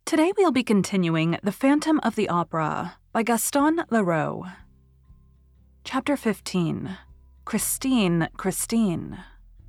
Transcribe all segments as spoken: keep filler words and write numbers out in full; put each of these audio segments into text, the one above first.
Today we'll be continuing The Phantom of the Opera by Gaston Leroux. Chapter fifteen. Christine, Christine.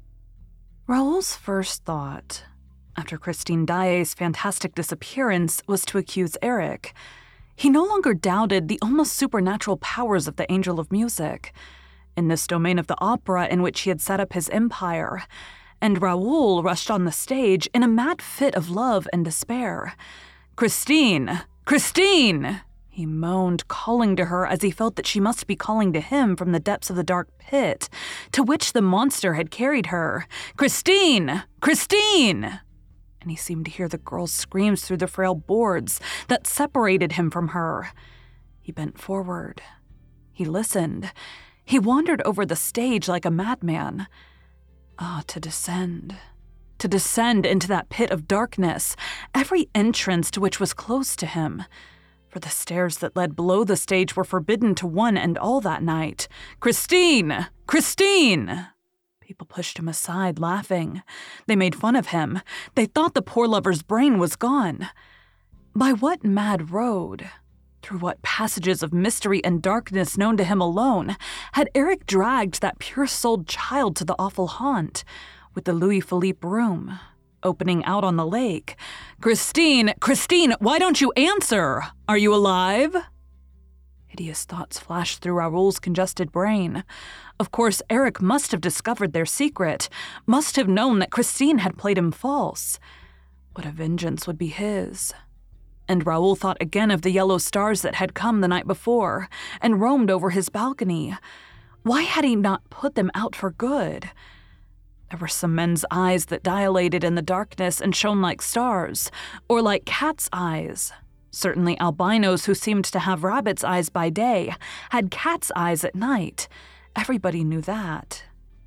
Raoul's first thought, after Christine Daae's fantastic disappearance, was to accuse Eric. He no longer doubted the almost supernatural powers of the Angel of Music, in this domain of the opera in which he had set up his empire, and Raoul rushed on the stage in a mad fit of love and despair. "Christine! Christine!" he moaned, calling to her as he felt that she must be calling to him from the depths of the dark pit to which the monster had carried her. "Christine! Christine!" And he seemed to hear the girl's screams through the frail boards that separated him from her. He bent forward. He listened. He wandered over the stage like a madman. Ah, to descend. To descend into that pit of darkness, every entrance to which was close to him. For the stairs that led below the stage were forbidden to one and all that night. "Christine! Christine!" People pushed him aside, laughing. They made fun of him. They thought the poor lover's brain was gone. By what mad road, through what passages of mystery and darkness known to him alone, had Eric dragged that pure-souled child to the awful haunt, with the Louis Philippe room, opening out on the lake? "Christine! Christine! Why don't you answer? Are you alive?" Hideous thoughts flashed through Raoul's congested brain. Of course, Eric must have discovered their secret, must have known that Christine had played him false. What a vengeance would be his. And Raoul thought again of the yellow stars that had come the night before and roamed over his balcony. Why had he not put them out for good? There were some men's eyes that dilated in the darkness and shone like stars, or like cats' eyes. Certainly albinos who seemed to have rabbits' eyes by day had cats' eyes at night. Everybody knew that.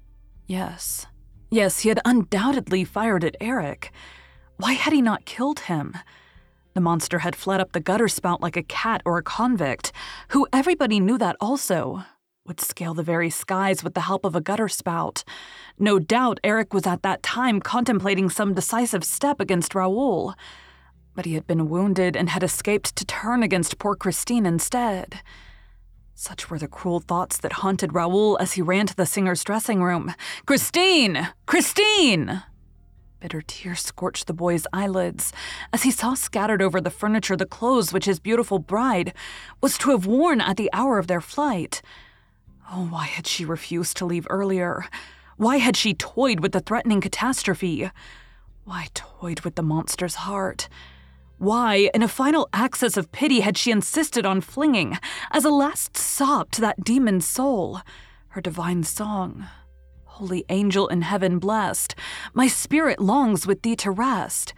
Yes, yes, he had undoubtedly fired at Eric. Why had he not killed him? The monster had fled up the gutter spout like a cat or a convict, who, everybody knew that also, would scale the very skies with the help of a gutter spout. No doubt Eric was at that time contemplating some decisive step against Raoul, but he had been wounded and had escaped to turn against poor Christine instead. Such were the cruel thoughts that haunted Raoul as he ran to the singer's dressing room. "Christine! Christine!" Bitter tears scorched the boy's eyelids as he saw scattered over the furniture the clothes which his beautiful bride was to have worn at the hour of their flight. Oh, why had she refused to leave earlier? Why had she toyed with the threatening catastrophe? Why toyed with the monster's heart? Why, in a final access of pity, had she insisted on flinging, as a last sop to that demon's soul, her divine song? "Holy angel in heaven blessed, my spirit longs with thee to rest."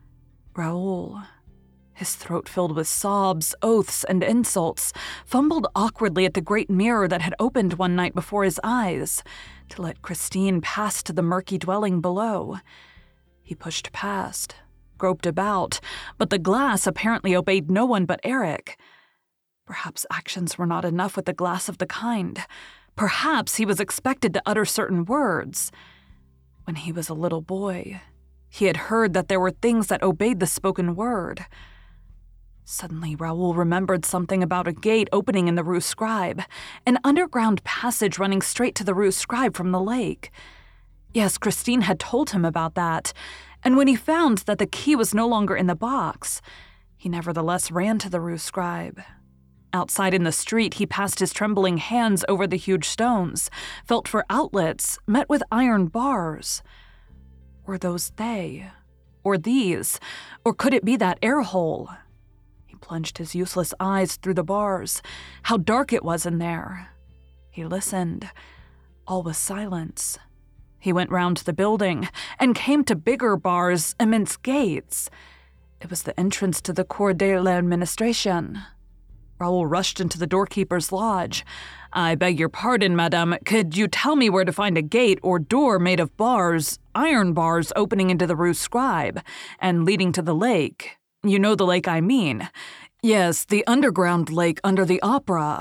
Raoul, his throat filled with sobs, oaths, and insults, fumbled awkwardly at the great mirror that had opened one night before his eyes to let Christine pass to the murky dwelling below. He pushed past, groped about, but the glass apparently obeyed no one but Eric. Perhaps actions were not enough with a glass of the kind. Perhaps he was expected to utter certain words. When he was a little boy, he had heard that there were things that obeyed the spoken word. Suddenly, Raoul remembered something about a gate opening in the Rue Scribe, an underground passage running straight to the Rue Scribe from the lake. Yes, Christine had told him about that, and when he found that the key was no longer in the box, he nevertheless ran to the Rue Scribe. Outside in the street, he passed his trembling hands over the huge stones, felt for outlets, met with iron bars. Were those they? Or these? Or could it be that air hole? He plunged his useless eyes through the bars. How dark it was in there. He listened. All was silence. He went round the building and came to bigger bars, immense gates. It was the entrance to the Cour de l'Administration. Raoul rushed into the doorkeeper's lodge. "I beg your pardon, madame. Could you tell me where to find a gate or door made of bars, iron bars opening into the Rue Scribe and leading to the lake? You know the lake I mean. Yes, the underground lake under the opera."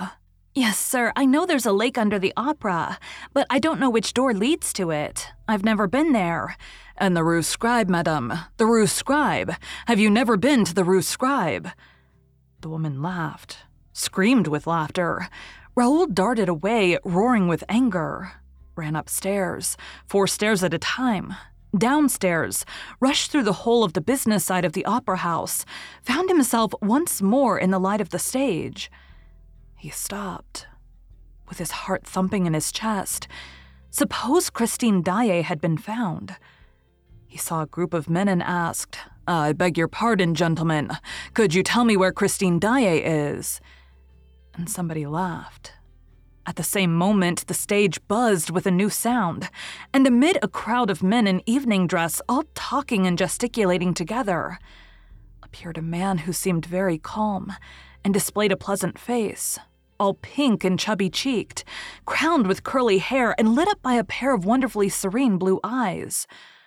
Yes, sir, I know there's a lake under the opera, but I don't know which door leads to it. I've never been there. And the Rue Scribe, madame, the Rue Scribe. Have you never been to the Rue Scribe? The woman laughed, screamed with laughter. Raoul darted away, roaring with anger, ran upstairs, four stairs at a time, downstairs, rushed through the whole of the business side of the opera house, found himself once more in the light of the stage. He stopped, with his heart thumping in his chest. Suppose Christine Daae had been found. He saw a group of men and asked, "I beg your pardon, gentlemen. Could you tell me where Christine Daae is?" And somebody laughed. At the same moment, the stage buzzed with a new sound, and amid a crowd of men in evening dress, all talking and gesticulating together, appeared a man who seemed very calm and displayed a pleasant face, all pink and chubby-cheeked, crowned with curly hair and lit up by a pair of wonderfully serene blue eyes.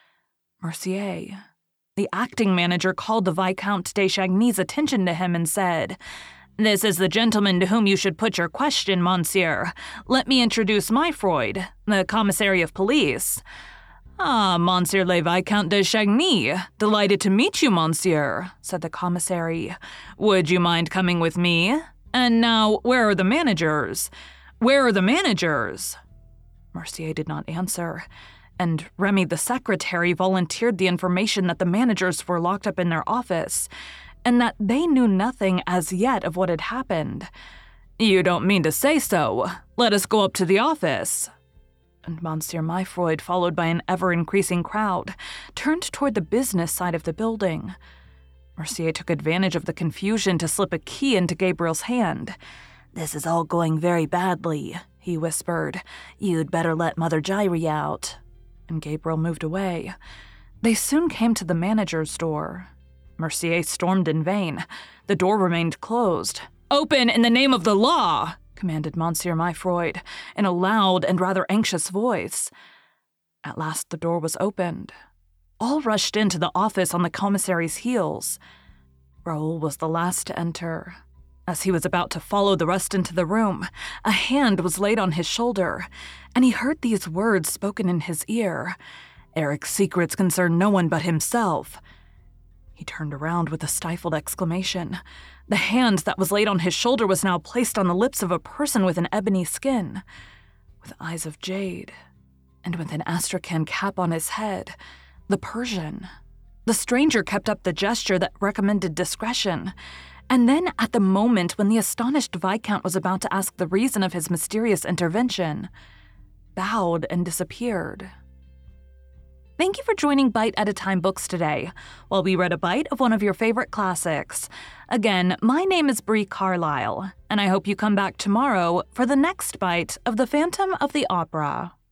Mercier, the acting manager, called the Viscount de Chagny's attention to him and said, "This is the gentleman to whom you should put your question, monsieur. Let me introduce my Freud, the commissary of police." "Ah, Monsieur le Viscount de Chagny. Delighted to meet you, monsieur," said the commissary. "Would you mind coming with me? And now, where are the managers? Where are the managers?" Mercier did not answer, and Remy the secretary volunteered the information that the managers were locked up in their office, and that they knew nothing as yet of what had happened. "You don't mean to say so. Let us go up to the office." And Monsieur Myfroyd, followed by an ever-increasing crowd, turned toward the business side of the building. Mercier took advantage of the confusion to slip a key into Gabriel's hand. "This is all going very badly," he whispered. "You'd better let Mother Giry out." And Gabriel moved away. They soon came to the manager's door. Mercier stormed in vain. The door remained closed. "Open in the name of the law!" commanded Monsieur Myfroyd, in a loud and rather anxious voice. At last the door was opened. All rushed into the office on the commissary's heels. Raoul was the last to enter. As he was about to follow the rest into the room, a hand was laid on his shoulder, and he heard these words spoken in his ear. "Eric's secrets concern no one but himself." He turned around with a stifled exclamation. The hand that was laid on his shoulder was now placed on the lips of a person with an ebony skin, with eyes of jade, and with an astrakhan cap on his head, the Persian. The stranger kept up the gesture that recommended discretion, and then at the moment when the astonished Viscount was about to ask the reason of his mysterious intervention, bowed and disappeared. Thank you for joining Bite at a Time Books today, while we read a bite of one of your favorite classics. Again, my name is Brie Carlisle, and I hope you come back tomorrow for the next bite of The Phantom of the Opera.